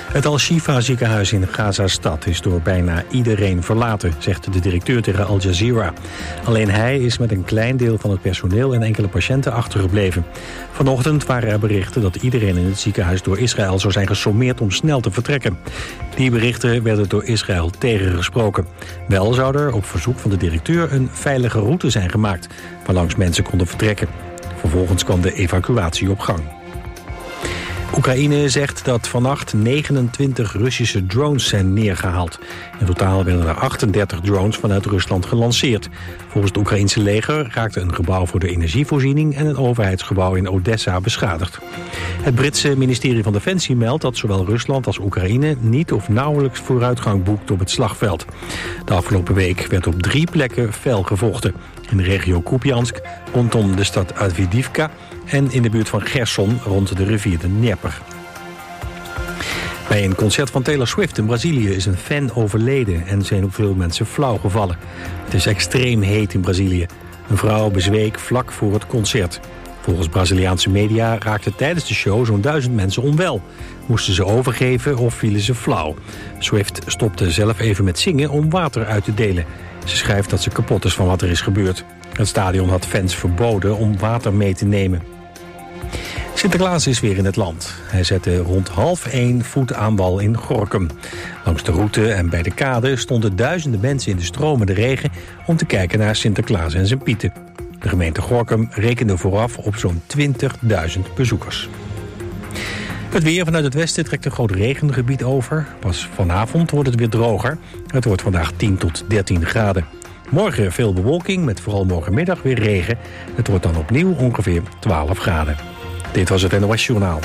Het Al-Shifa ziekenhuis in Gaza-stad is door bijna iedereen verlaten, zegt de directeur tegen Al Jazeera. Alleen hij is met een klein deel van het personeel en enkele patiënten achtergebleven. Vanochtend waren er berichten dat iedereen in het ziekenhuis door Israël zou zijn gesommeerd om snel te vertrekken. Die berichten werden door Israël tegengesproken. Wel zou er op verzoek van de directeur een veilige route zijn gemaakt, waarlangs mensen konden vertrekken. Vervolgens kwam de evacuatie op gang. Oekraïne zegt dat vannacht 29 Russische drones zijn neergehaald. In totaal werden er 38 drones vanuit Rusland gelanceerd. Volgens het Oekraïense leger raakte een gebouw voor de energievoorziening en een overheidsgebouw in Odessa beschadigd. Het Britse ministerie van Defensie meldt dat zowel Rusland als Oekraïne niet of nauwelijks vooruitgang boekt op het slagveld. De afgelopen week werd op 3 plekken fel gevochten. In de regio Kupiansk, rondom de stad Avdiivka en in de buurt van Gerson rond de rivier de Dnieper. Bij een concert van Taylor Swift in Brazilië is een fan overleden en zijn ook veel mensen flauw gevallen. Het is extreem heet in Brazilië. Een vrouw bezweek vlak voor het concert. Volgens Braziliaanse media raakten tijdens de show zo'n 1000 mensen onwel. Moesten ze overgeven of vielen ze flauw. Swift stopte zelf even met zingen om water uit te delen. Ze schrijft dat ze kapot is van wat er is gebeurd. Het stadion had fans verboden om water mee te nemen. Sinterklaas is weer in het land. Hij zette rond 12:30 voet aan wal in Gorinchem. Langs de route en bij de kade stonden duizenden mensen in de stromende regen om te kijken naar Sinterklaas en zijn pieten. De gemeente Gorinchem rekende vooraf op zo'n 20.000 bezoekers. Het weer vanuit het westen trekt een groot regengebied over. Pas vanavond wordt het weer droger. Het wordt vandaag 10 tot 13 graden. Morgen veel bewolking, met vooral morgenmiddag weer regen. Het wordt dan opnieuw ongeveer 12 graden. Dit was het NOS Journaal.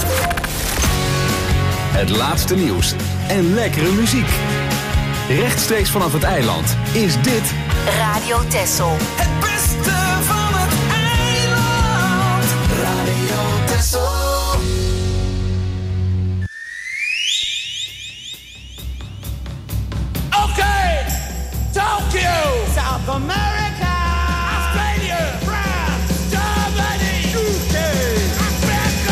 Het laatste nieuws en lekkere muziek. Rechtstreeks vanaf het eiland is dit Radio Texel. Het beste van het eiland. Radio Texel. Okay, Tokyo, South America, Australia, France, Germany, UK, Africa.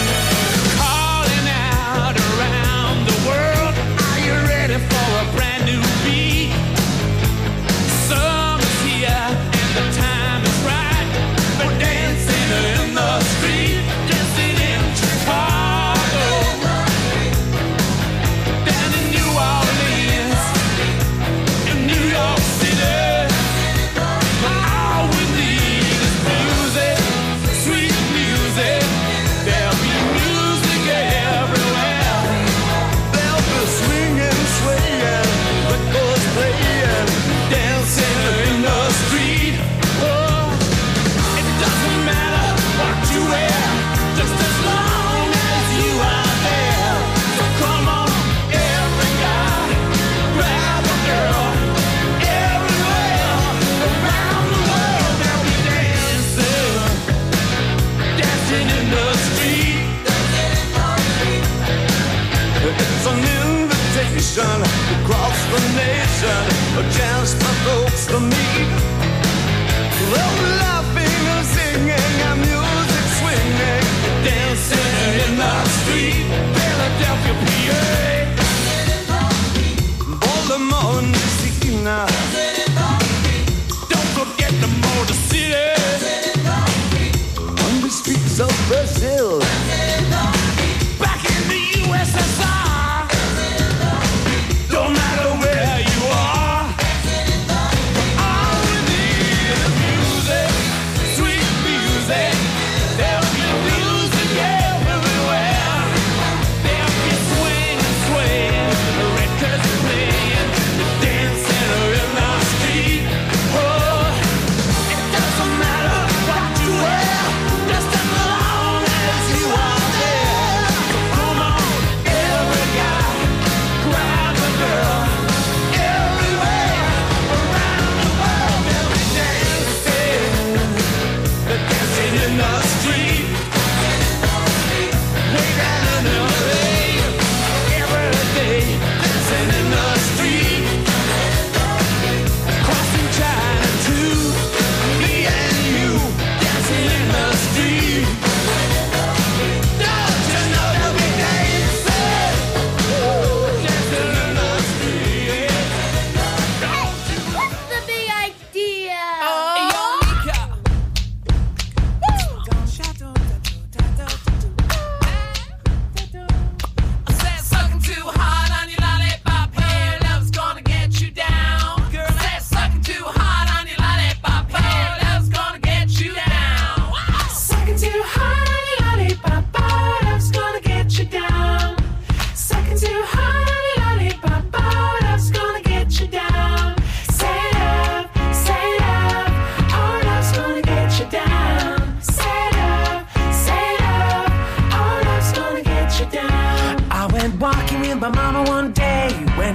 Calling out around the world. Are you ready for a brand new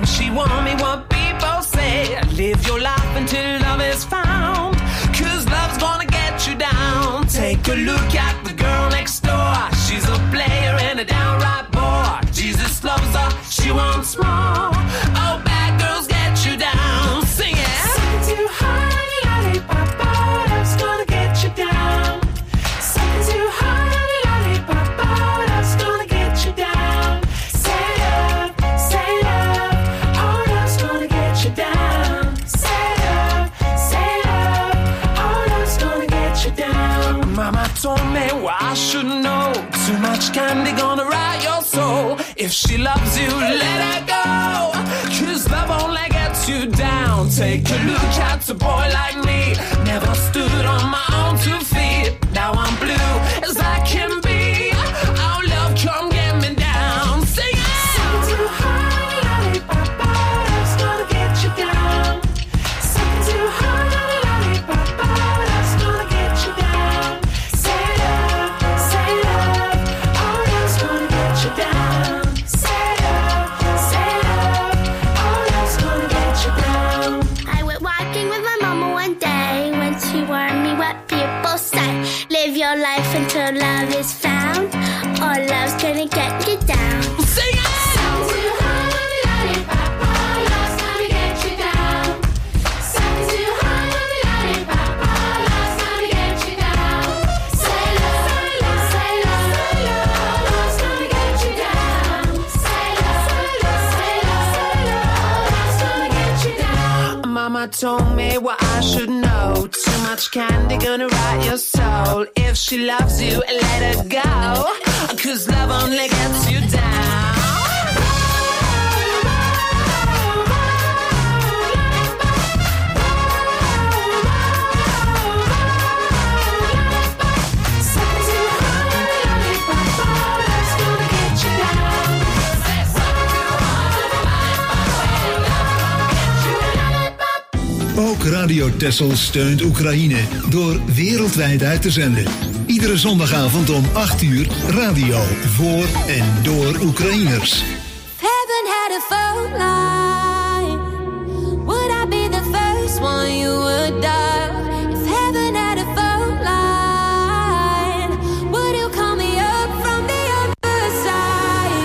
She won't me what people say. Live your life until love is found, 'cause love's gonna get you down. Take a look at the girl next door. She's a player and a downright bore. Jesus loves her, she wants more. Oh, bad girls get you down. Sing it. Something too hard, lollipop, love's gonna get you down. Something too hard, lollipop, love's gonna get you down. Say love, oh, love's gonna get you down. Say love, oh, love's gonna get you down. Mama told me what I should know. Too much candy gonna rot your soul. If she loves you, let her go, 'cause love only gets you down. Take a look at a boy like me. Never stood on my own 2 feet. Now I'm blue as I can be. Oh, love, come get me down. Sing it. Something too hard, lollipop, love's gonna get you down. Something too hard, lollipop, love's gonna get you down. Say love, oh, love's gonna get you down. Say love, oh, love's gonna get you down. I went walking with my mama one day when she warned me what people say. Live your life until love is found, or love's gonna get you down. Sing it. Something too hard, lollipop, love's gonna get you down. Something too hard, lollipop, love's gonna get you down. Say love, oh, love's gonna get you down. Say love, oh, love's gonna get you down. Mama told me what I should know. Too much candy gonna rot your soul. If she loves you, let her go, 'cause love only gets you down. Something too hard, lollipop, love's gonna get you down. Ook Radio Texel steunt Oekraïne door wereldwijd uit te zenden. Iedere zondagavond om 8 uur radio voor en door Oekraïners. Heaven had a phone line. Would I be the first one you would dial? If heaven had a phone line, would you call me up from the other side?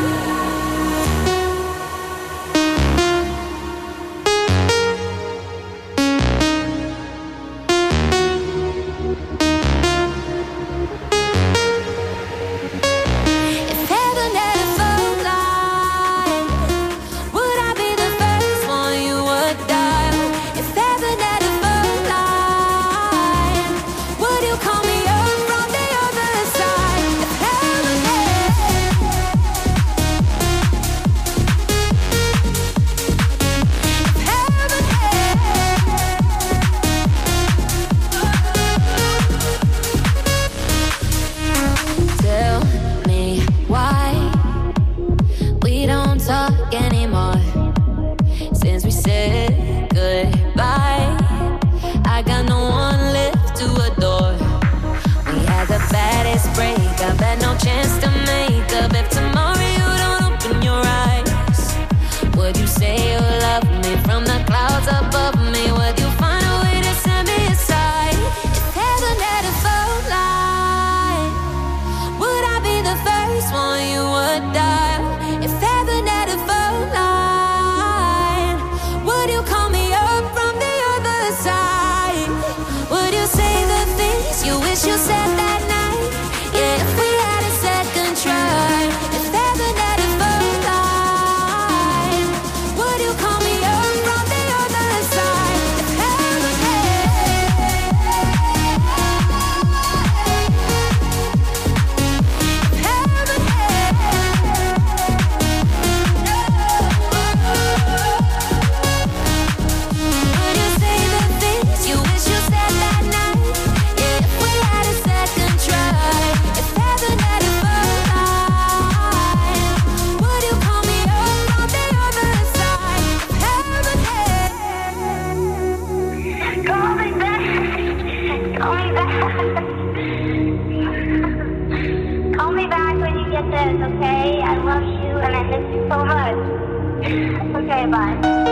If heaven had a phone line, would I be the first one you would dial? If heaven had a phone line, would you call me up from the other side? If heaven had, if heaven had. Tell me why we don't talk anymore. Since we said goodbye, I got no one left to adore. We had the baddest breakup, had no chance to make up. If tomorrow you don't open your eyes, would you say you love me from the clouds above me? Would you find a way to set me aside? If heaven had a phone line, would I be the first one you would dial? If heaven had a phone line, would you call me up from the other side? Would you say the things you wish you said that night? Yeah, if we had a second try. If heaven had a phone line, would you call me up from the other side? If heaven would you say the things you wish you said that night? Yeah, if we had a second try. If heaven had a phone line, would you call me up from the other side? If heaven had. Call me back. Call me back. Call me back when you get this, okay? I love you and I miss you so much. Okay? Okay, bye.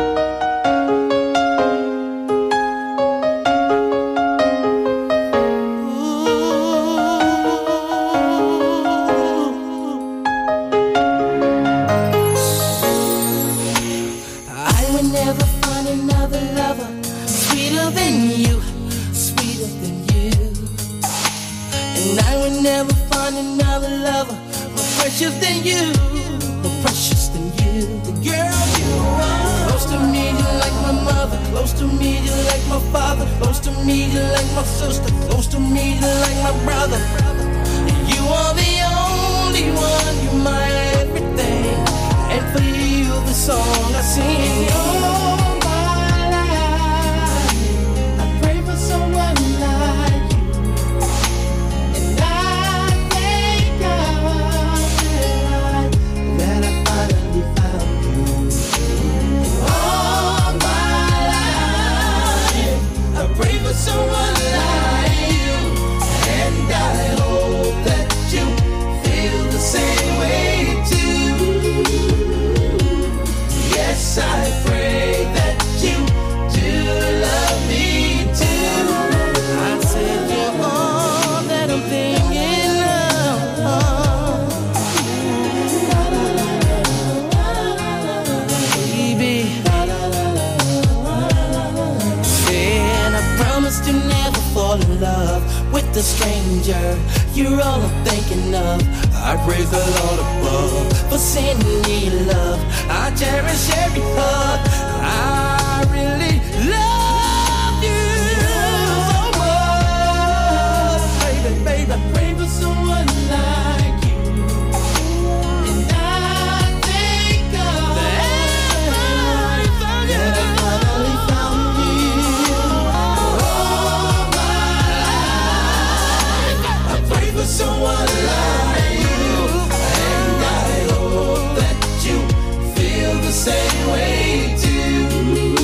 I would never find another lover sweeter than you, sweeter than you. And I would never find another lover more precious than you, more precious than you. The girl you are. Close to me, you like my mother. Close to me, you like my father. Close to me, you like my sister. Close to me, you like my brother. You are the only one, you're my everything. And for you, the song I sing. All my life, I pray for someone like you. And I thank God that I finally found you. All my life, I pray for someone like you. And I hope that you feel the same way too. Yes, I pray that you do love me too. I said you're all that I'm thinking of, baby. And I promise to never fall in love with a stranger. You're all I'm thinking of. I praise the Lord above for sending me love. I cherish every hug. I really love you so much. Baby, baby, I pray for someone like you. And I thank God that I finally found you. All my life, I pray for someone like you. And I hope that you feel the same way too.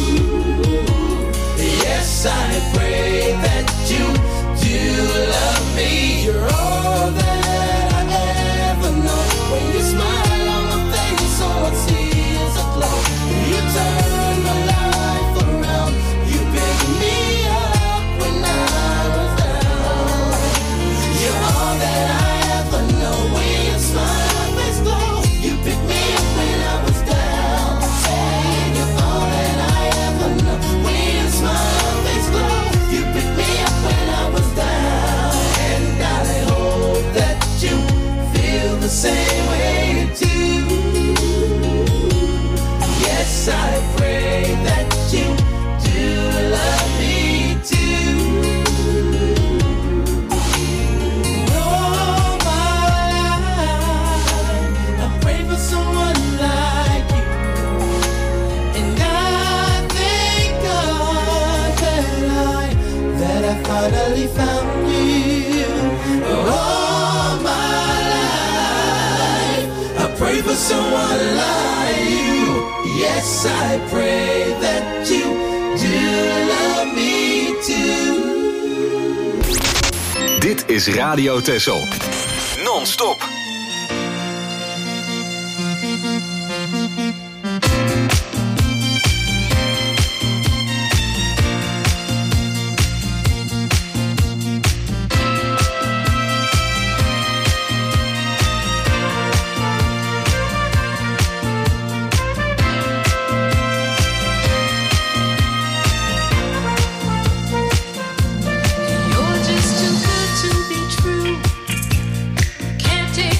Yes, I pray that you do love me. You're all that I ever know. When you smile on my face, all I see is a glow. You turn my life around. You pick me up when I was down. You're all that I ever know. When you smile, my face glow. You pick me up when I was down. Say you're all that I ever know. When you smile, my face glow. You pick me up when I was down. And I hope that you feel the same way too. Yes, I pray that you do love me too. All my life, I pray for someone like you. And I thank God that I finally found you. All my life, I pray for someone like you. Yes, I pray that you do love me too. Dit is Radio Texel. Non-stop. You're just too good to be true. Can't take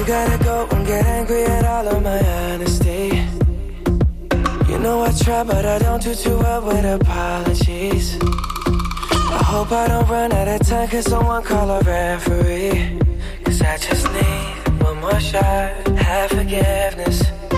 You gotta go and get angry at all of my honesty. You know I try, but I don't do too well with apologies. I hope I don't run out of time, cause someone call a referee. Cause I just need one more shot, have forgiveness.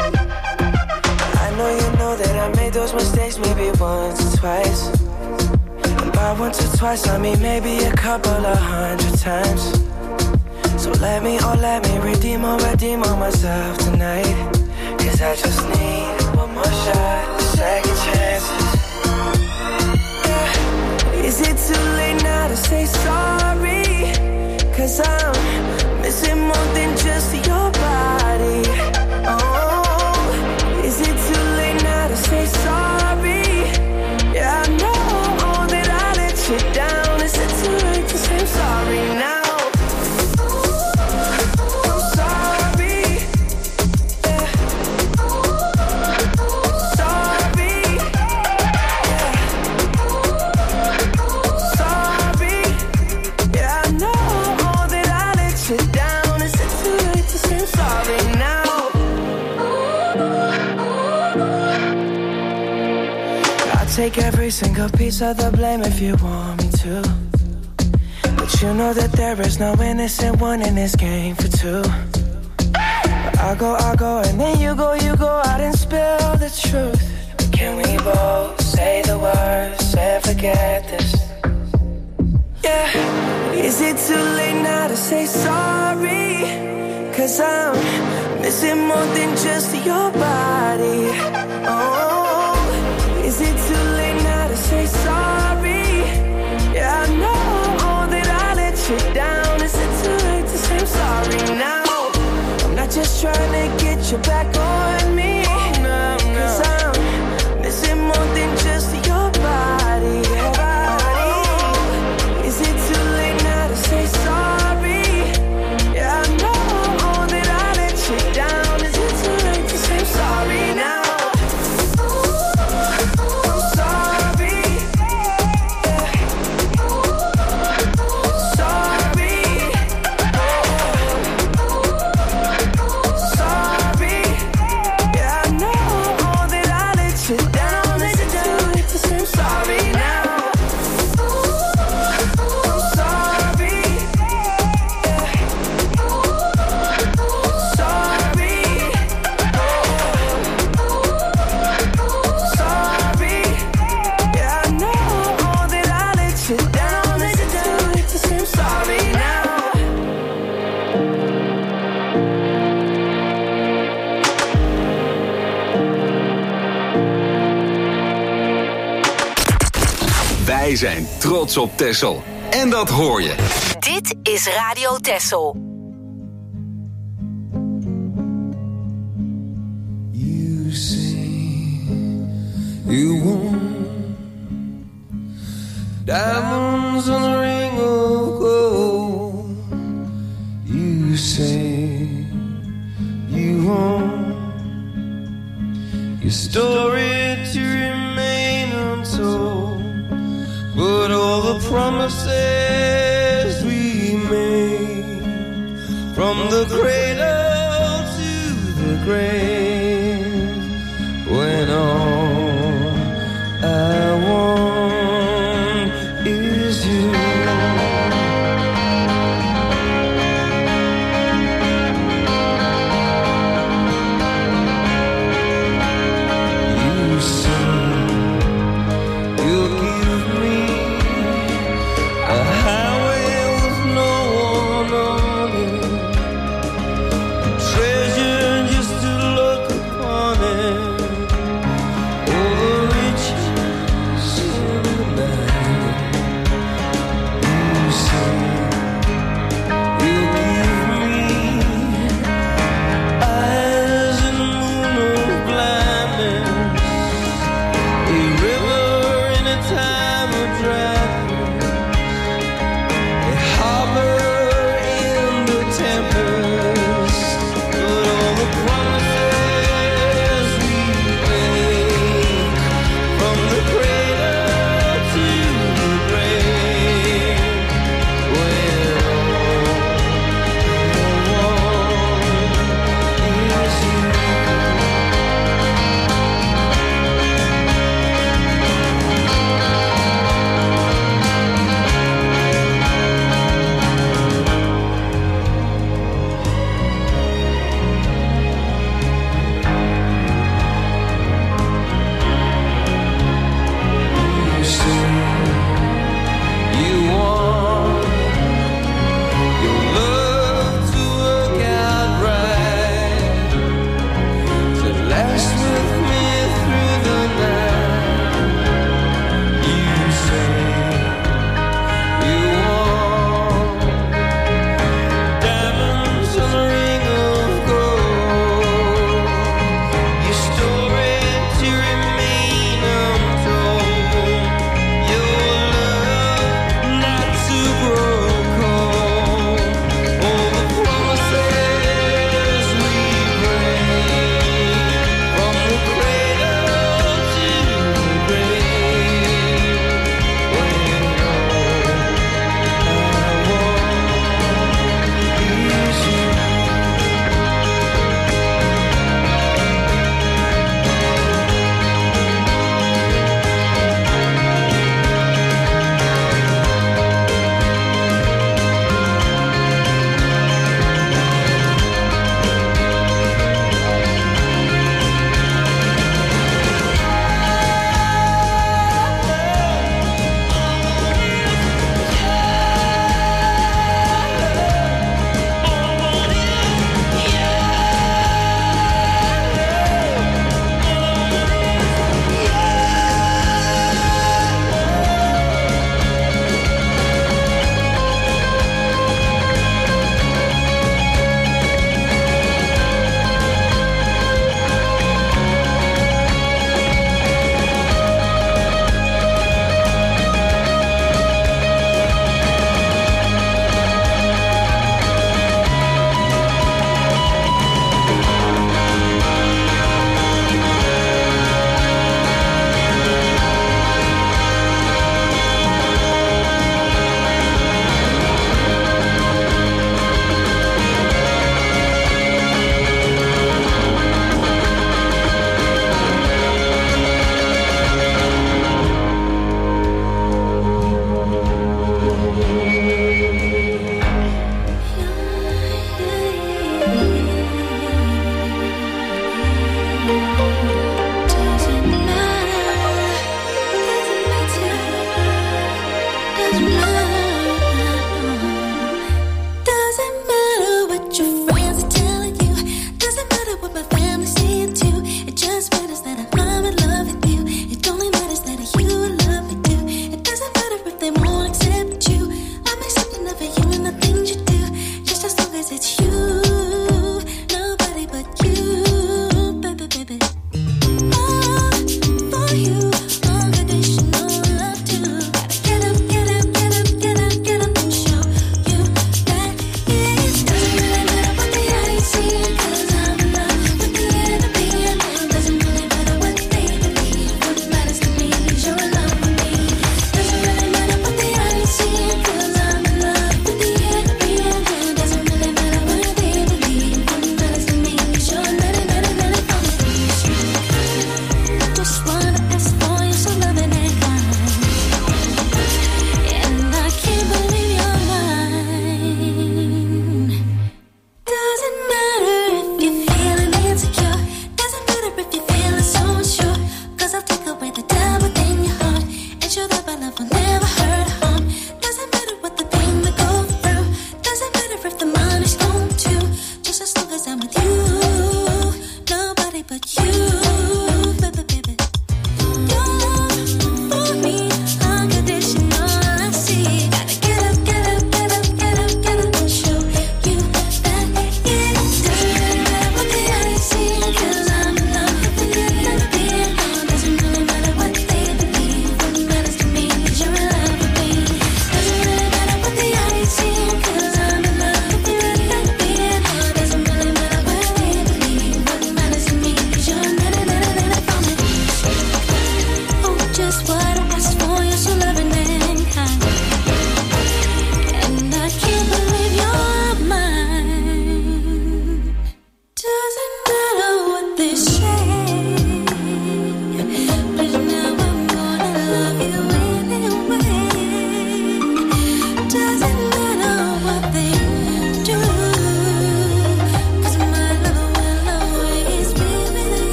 I know you know that I made those mistakes maybe once or twice. And by once or twice I mean maybe a couple of 100 times. So let me redeem or myself tonight. Cause I just need one more shot, second chances. Yeah. Is it too late now to say sorry? Cause I'm missing more than just your body. Oh, is it too late now to say sorry? Yeah, I know that I let you down. Is it too late to say I'm sorry now? Take every single piece of the blame if you want me to. But you know that there is no innocent one in this game for two. But I go, and then you go out and spill the truth. But can we both say the words and forget this? Yeah, is it too late now to say sorry? Cause I'm missing more than just your body. Oh, is it too late now to say sorry? Yeah, I know that I let you down. Is it too late to say I'm sorry now? I'm not just trying to get you back on me. Cause I'm missing more than just your body. Is it too late now to say sorry? Yeah, I know that I let you down. Is it too late to say I'm sorry now? Wij zijn trots op Texel. En dat hoor je. Dit is Radio Texel. You say you want diamonds on a ring of gold. You say you want your story to remain untold. But all the promises we made, from the cradle to the grave, when all I want is you. You say you'll give me a highway with no one on it, treasure just to look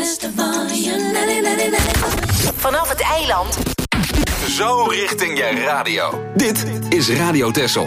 Vanaf het eiland. Zo richting je radio. Dit is Radio Texel.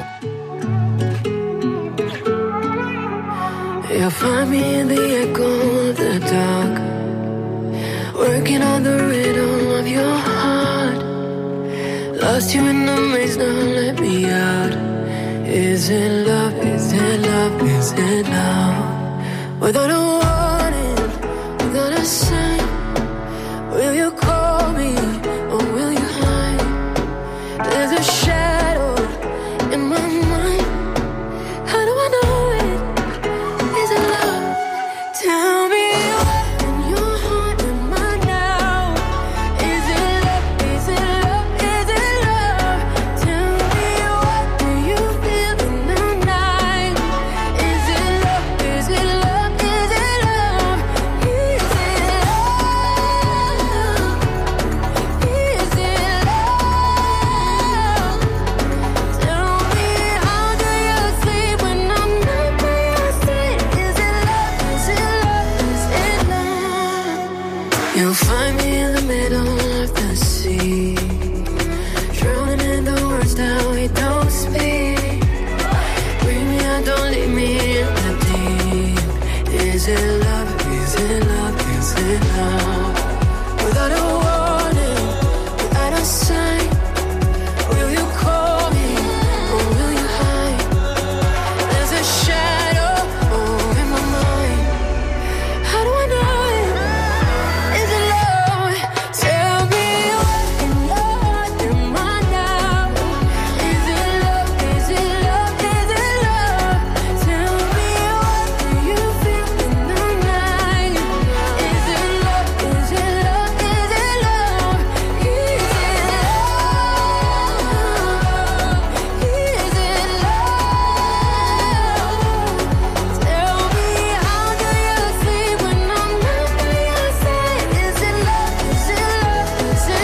You'll find me in the echo of the dark, working on the rhythm of your heart. Lost you in the maze, now let me out. Is it love, is it love, is it love? Without a warning, without a sign, will you call me or will you hide? There's a shadow in my mind. How do I know it? Is it love? Tell me what in your heart am I now? Is it love? Is it love? Is it love? Tell me what do you feel in the night? Is it love? Is it love? Is it love? Is it love? Is it love? Tell me how do you sleep when I'm not by your side? Is it love? Is it love? Is it love? You'll find me in the middle of the sea, drowning in the words that we don't speak. Bring me out, don't leave me in the deep. Is it love? Is it love? Is it love? Without a warning, without a sign, will you call me or will you hide? There's a shadow in my mind. How do I know it? Is it love? Tell me what in your heart am I now? Is it love? Is it love? Is it love? Tell me what do you feel in the night? Is it love? Is it love? Is it love? Is it love? Is it love? Tell me how do you sleep when I'm not by your side? Is it love? Is it love? Is it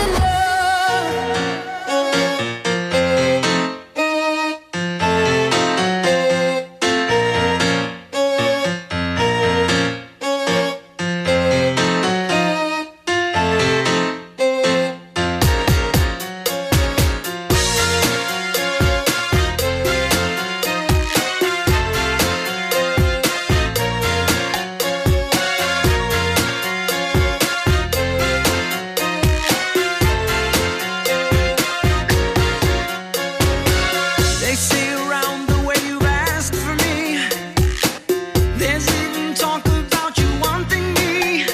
They say around the way you've asked for me, there's even talk about you wanting me.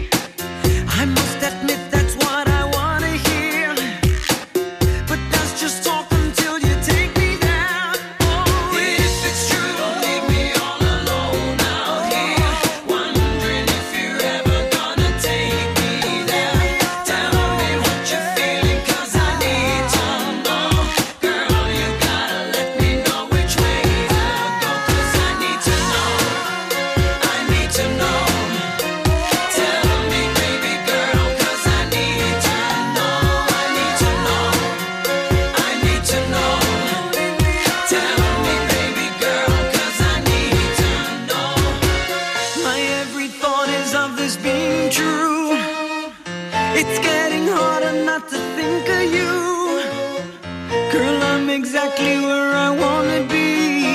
I must admit that's what I wanna hear, but that's just talk until you take me there. Oh, if it's true, don't leave me all alone out here, wondering if you're ever gonna take me there. Tell me what you're feeling, 'cause I need to know. Girl, you gotta let me know which way to go, 'cause I need to know. I need to know. Tell me, baby girl, 'cause I need to know. I need to know. I need to know. Tell me, baby girl, 'cause I need to know. My every thought is of this being true. It's getting harder not to think of you. Girl, I'm exactly where I wanna be.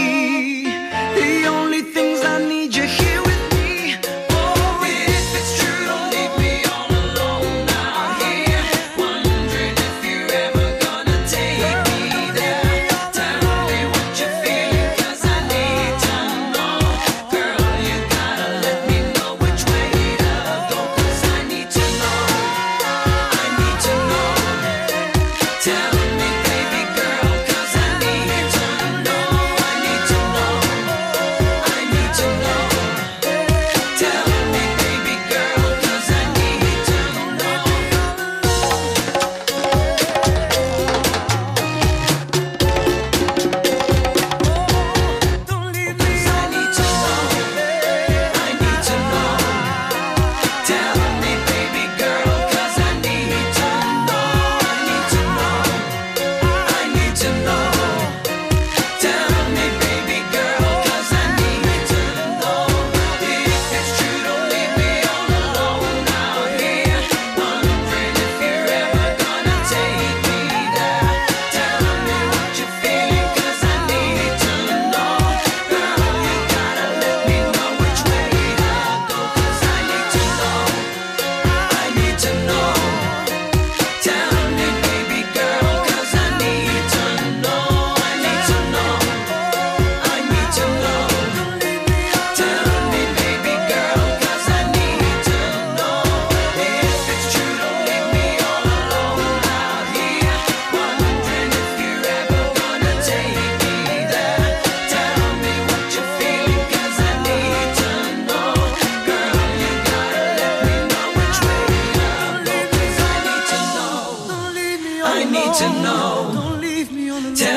The only things I need you here with me. Oh, if it's true, don't leave me all alone out here, wondering if you're ever gonna take me there. Tell me what you're feeling, 'cause I need to know. Girl, you gotta let me know which way to go, 'cause I need to know. I need to know. Tell me, baby girl, 'cause I need to know.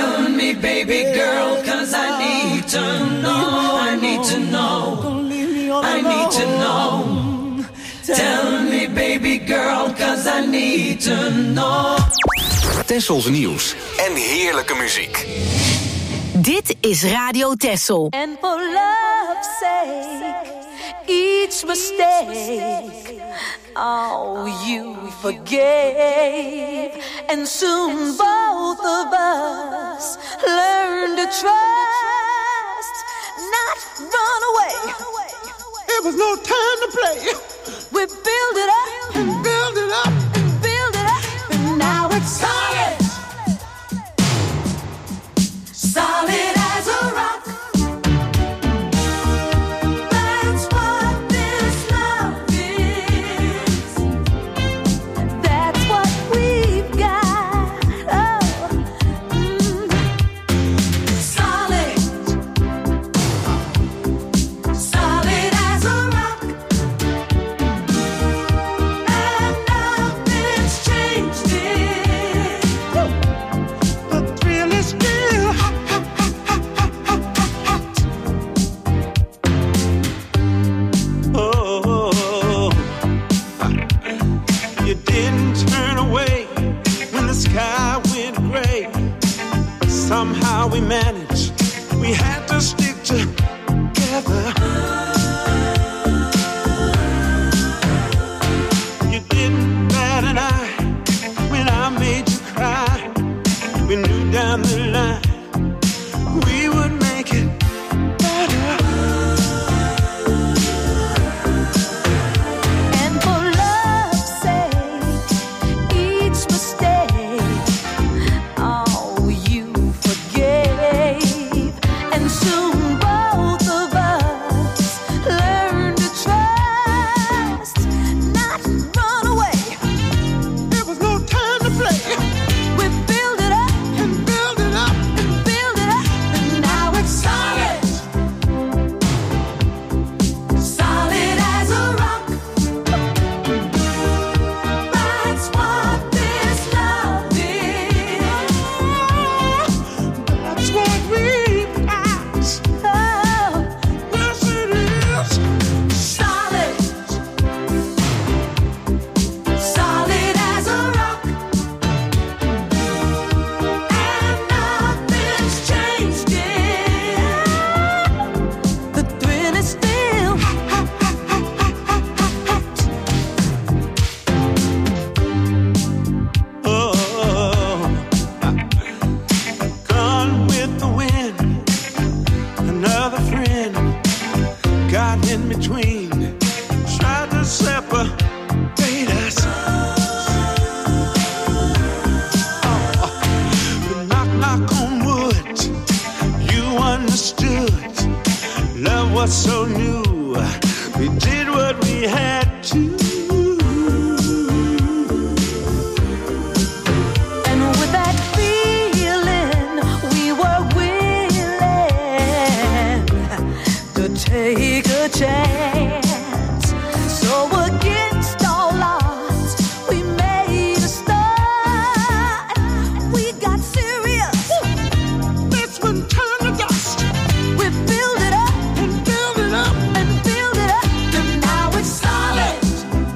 Tell me, baby girl, 'cause I need to know. I need to know. I need to know. Tell me, baby girl, 'cause I need to know. Tessels nieuws en heerlijke muziek. Dit is Radio Tessel. And for love's sake, each mistake, oh, you forgave. And soon both of us learn to trust, not run away. It was no time to play. We build it up and build it up and build it up, and now it's solid. Solid as a rock. That's what this love is. That's what we've got. Oh, solid. Solid as a rock. And nothing's changed it. The thrill is still hot. Oh, you didn't turn away when the sky went gray. Somehow we managed. We had to stick together. You didn't bat an eye when I made you cry. We knew down the line we would make it better. And for love's sake, each mistake, oh, you forgave. And soon both of us learn to trust, not run away. It was no time to play. We build it up And build it up. and build it up, and now it's solid. Solid as a rock. That's what this love is. That's what we've got. Oh, Yes, it is. solid. Solid as a rock. And nothing's changed it. The thrill is still Oh, gone with the wind. Another friend got in between, tried to separate us. But knock on wood, you understood. Love was so new, we did what we had to. And with that feeling, we were willing to take a chance. So against all odds, we made a start. We got serious. That's when turn to dust. We build it up And build it up. and build it up, and now it's solid.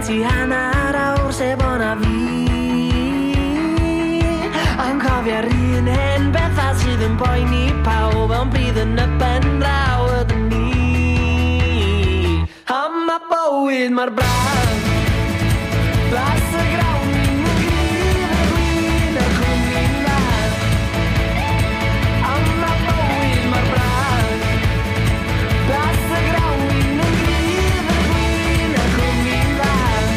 gen ti hanner awr sef o'na fi. Yn cofio'r un hen bethau sydd yn poeni pawb ond bydd yn y ben draw ydyn ni. Am y bywyd mor braf, blas y grawn ni'n gryf y gwyn y cwmni'n dda. Am y bywyd mor braf, blas y grawn ni'n gryf y gwyn y cwmni'n dda.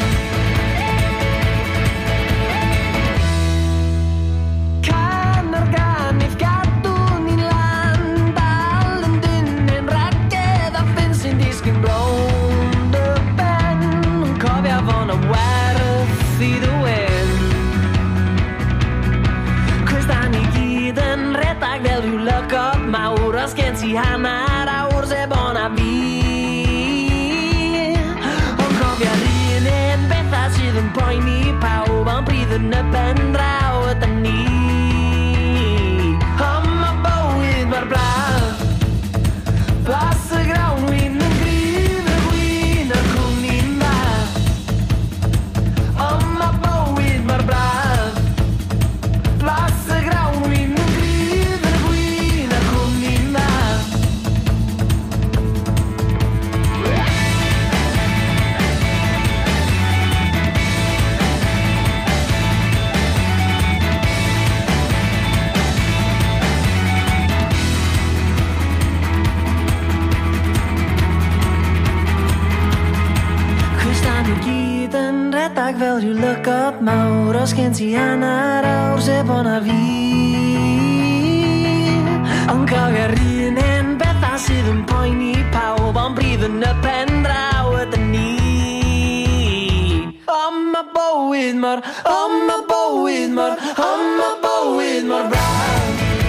Can o'r ganif gadw ni'n lan, dal yn dyn yn ragedd a ffyn sy'n disgyn rownd y ben. Yn cofio fo'n y werth i ddwyn. Cwrs da ni gyd yn redag fel rhyw lygod mawr. Os gen ti hanner awr sef o'na fi. Ond cofio'r un bethau sydd yn poeni pawb ond bydd yn y ben draw ydyn ni. Am y bywyd mor braf, blas y grawn wyn yn gryf y gwyn y cwmni'n dda. Am y bywyd mor braf, blas y grawn wyn yn gryf y gwyn y cwmni'n dda. Cwrs da ni gyd yn redag fel rhyw lygod mawr. Os gen ti hanner awr sef o'na fi. Ond cofio'r un hen bethau sydd yn poeni pawb ond bydd yn y pen draw ydyn ni. Am y bywyd mor braf.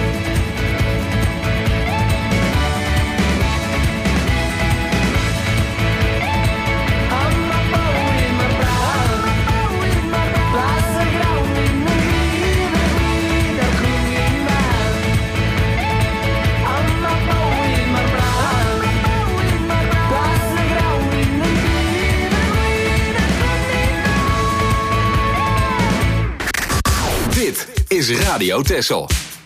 Am y bywyd mor braf, blas y grawn wyn yn gryf y gwyn y cwmni'n dda. Am y bywyd mor braf, blas y grawn wyn yn gryf y gwyn y cwmni'n dda. Dit is Radio Texel.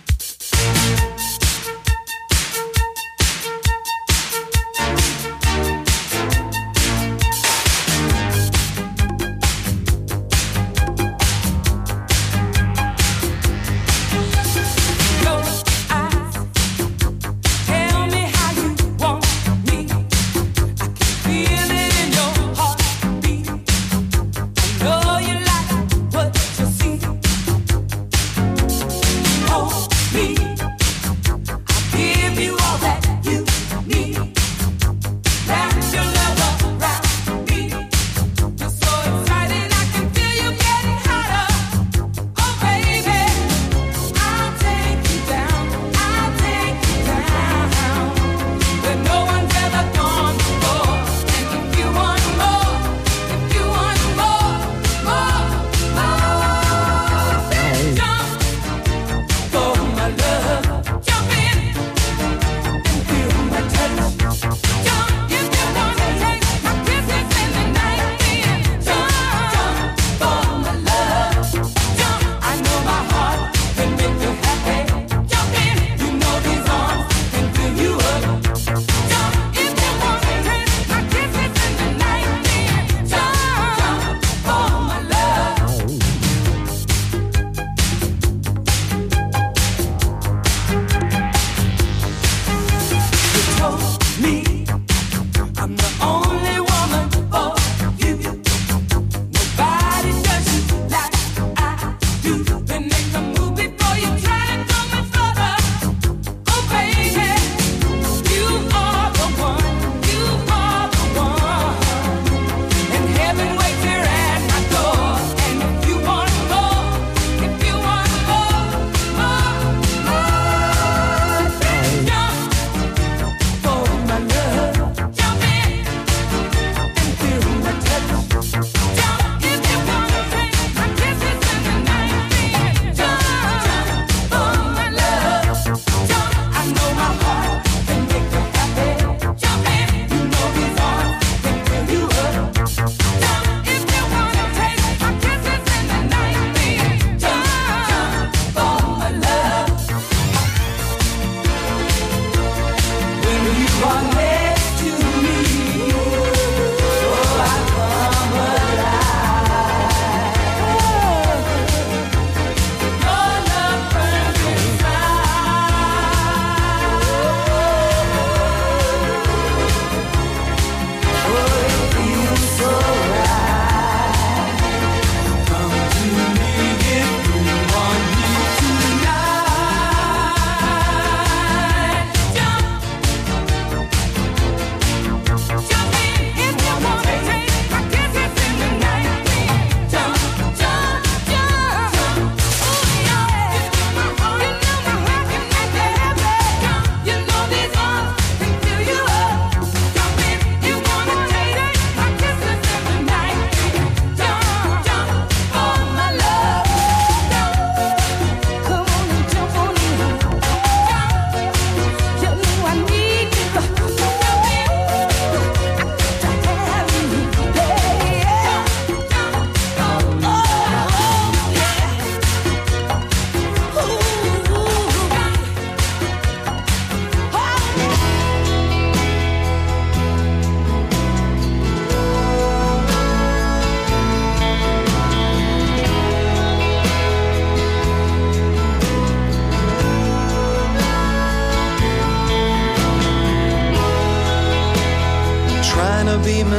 Tell me how you want me. I can feel it in your heartbeat. I know you like what you see. Hold me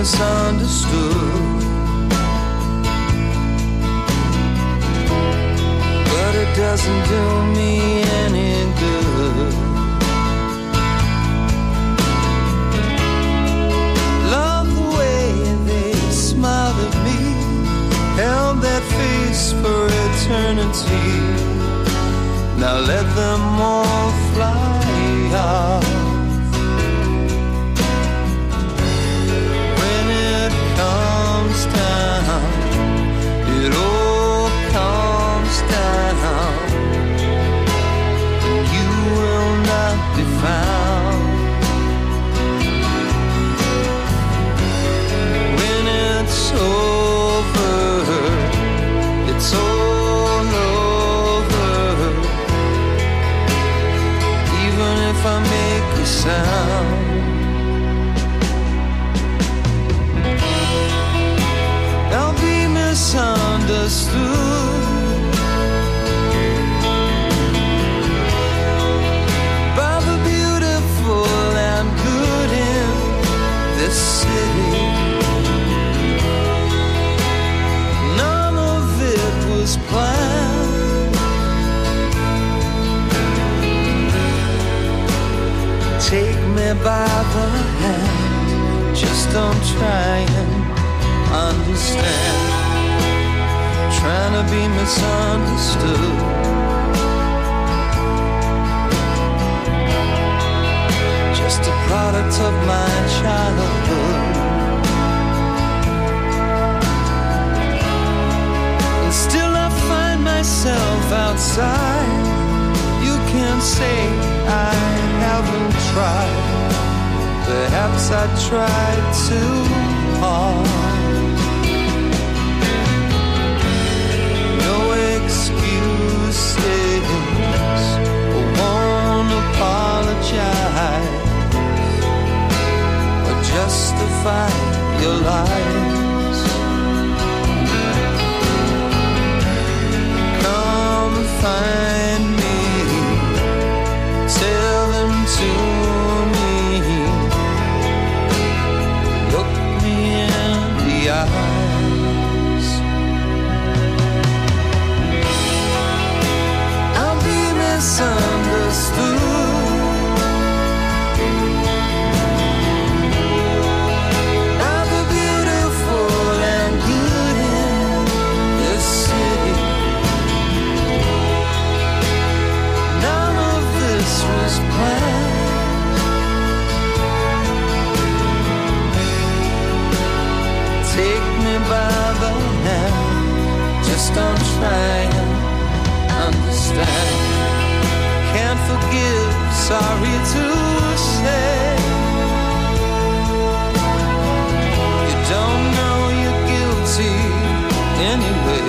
misunderstood, but it doesn't do me any good. Love the way they smiled at me, held that face for eternity. Now let them all fly out. When it comes down, it all comes down, and you will not be found. When it's over, it's all over. Even if I make a sound, I'll be misunderstood by the beautiful and good in this city. None of it was planned. Take me by the hand, just don't try and understand. Trying to be misunderstood, just a product of my childhood. And still I find myself outside. You can't say I haven't tried. Perhaps I tried too hard. No excuses, I won't apologize or justify your lies. Come find me, tell them to me, look me in the eyes. I'll be misunderstood by the beautiful and good in this city. None of this was planned. Take me by the hand, just don't try and understand. Can't forgive, sorry to say. You don't know you're guilty anyway.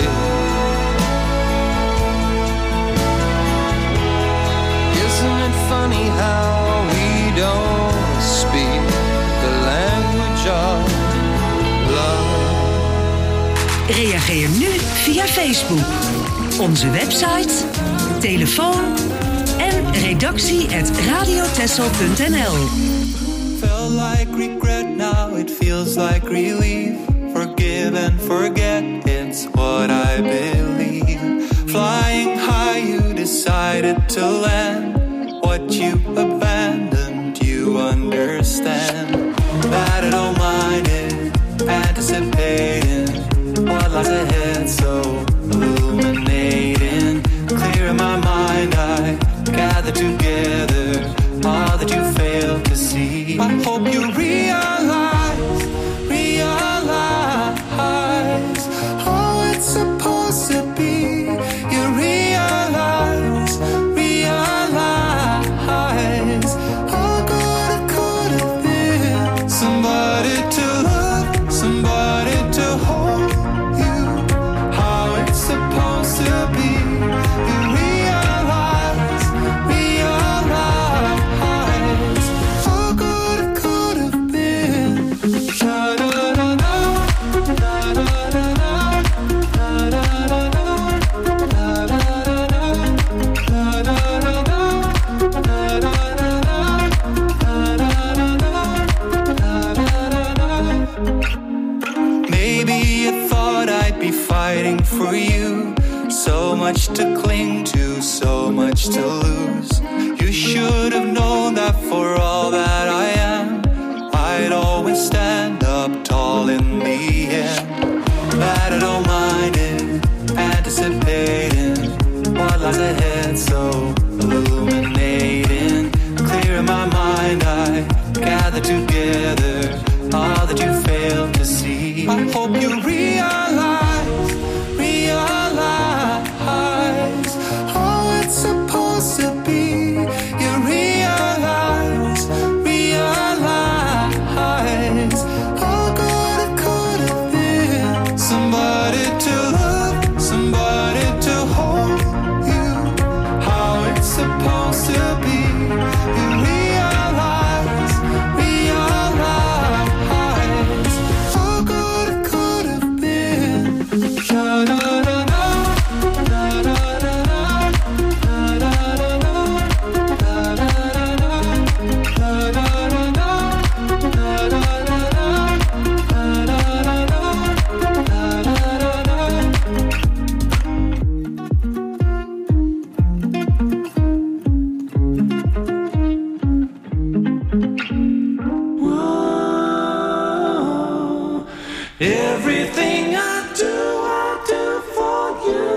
Isn't it funny how we don't speak the language of love? Reageer nu via Facebook, onze website, telefoon en redactie@radiotessel.nl. Felt like regret, now it feels like relief. Forgive and forget, it's what I believe. Flying high, you decided to land. What you abandoned, you understand. That I don't mind it, anticipating what lies ahead, so illuminating. Clear in my mind, I gather together all that you failed to see. I hope you realize how it's supposed to be. You realize how good it could have been. Somebody to love, somebody to hold you, for you. So much to cling to, so much to lose. You should have known that for all that I am, I'd always stand up tall in the end. That I don't mind it, anticipating what lies ahead, so illuminating. Clear in my mind, I gather together all that you failed to see. I hope you realize how it's supposed to be. You realize how good it could have been. Somebody to love, somebody to hold you. How it's supposed to be. You realize how good it could have been. Da-da-da-da. Everything I do for you.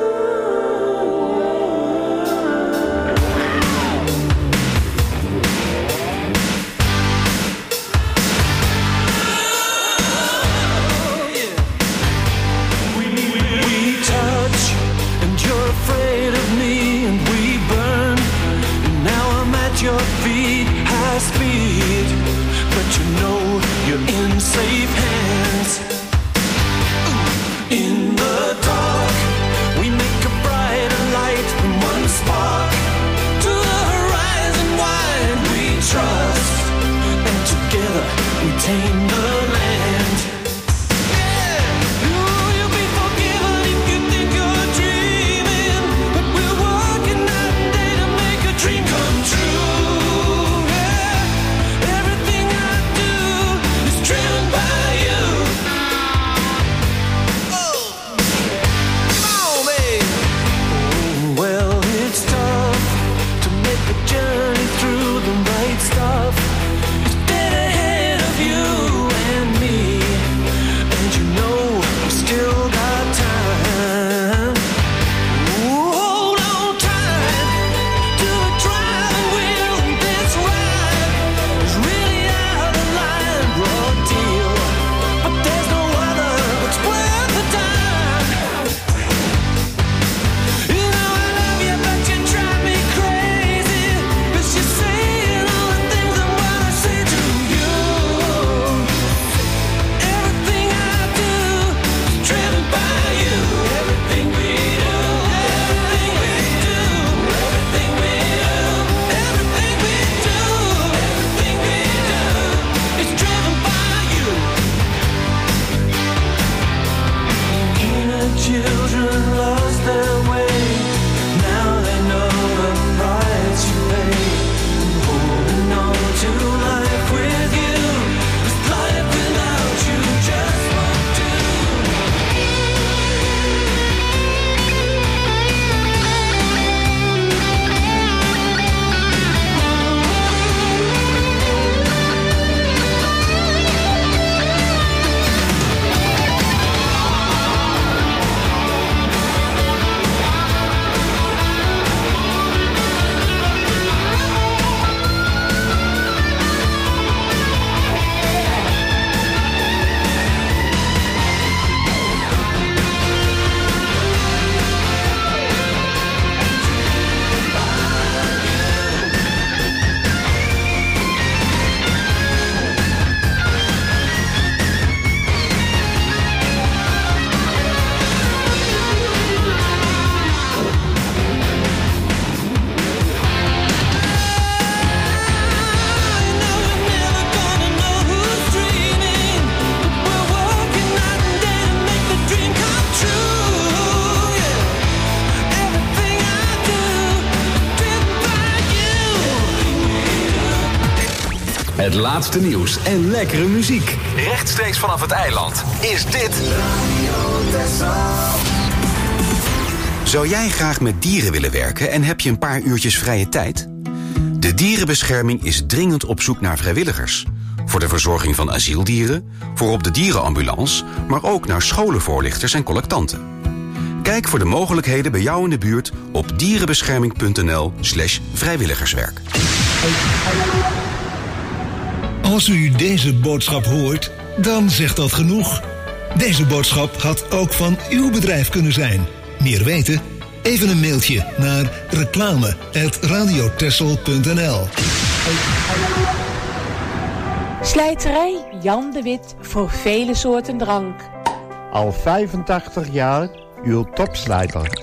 We touch, and you're afraid of me, and we burn. And now I'm at your feet, high speed. But you know you're in safe hands. In the dark, we make a brighter light from one spark to the horizon wide. We trust, and together we tame the land. Yeah, you'll be forgiven if you think you're dreaming, but we're working night and day to make a dream come true. Yeah, everything I do is driven by you. Well, it's tough to make a journey through the right stuff. It's dead ahead of you and me, and you know we still got time. Ooh, hold on tight to the driving wheel, and this ride is really out of line, raw deal. But there's no other that's worth the time. You know I love you, but you drive me crazy. 'Cause you're saying all the things I wanna say to you. Everything I do is driven by you. Everything we do, everything we do, everything we do, everything we do, everything we do is driven by you. Inner children lost their way. Now they know the price you pay. Holding on to life with you, 'cause life without you just won't do. Het laatste nieuws en lekkere muziek. Rechtstreeks vanaf het eiland is dit... Radio Texel. Zou jij graag met dieren willen werken en heb je een paar uurtjes vrije tijd? De Dierenbescherming is dringend op zoek naar vrijwilligers. Voor de verzorging van asieldieren, voor op de dierenambulance, maar ook naar scholenvoorlichters en collectanten. Kijk voor de mogelijkheden bij jou in de buurt op dierenbescherming.nl/vrijwilligerswerk. Als u deze boodschap hoort, dan zegt dat genoeg. Deze boodschap had ook van uw bedrijf kunnen zijn. Meer weten? Even een mailtje naar reclame@radiotessel.nl. Slijterij Jan de Wit voor vele soorten drank. Al 85 jaar uw topslijter.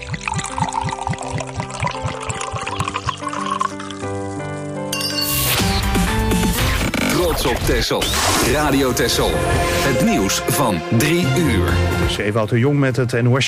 Trots op Texel. Radio Texel. Het nieuws van 3 uur. Ewout de Jong met het NOS.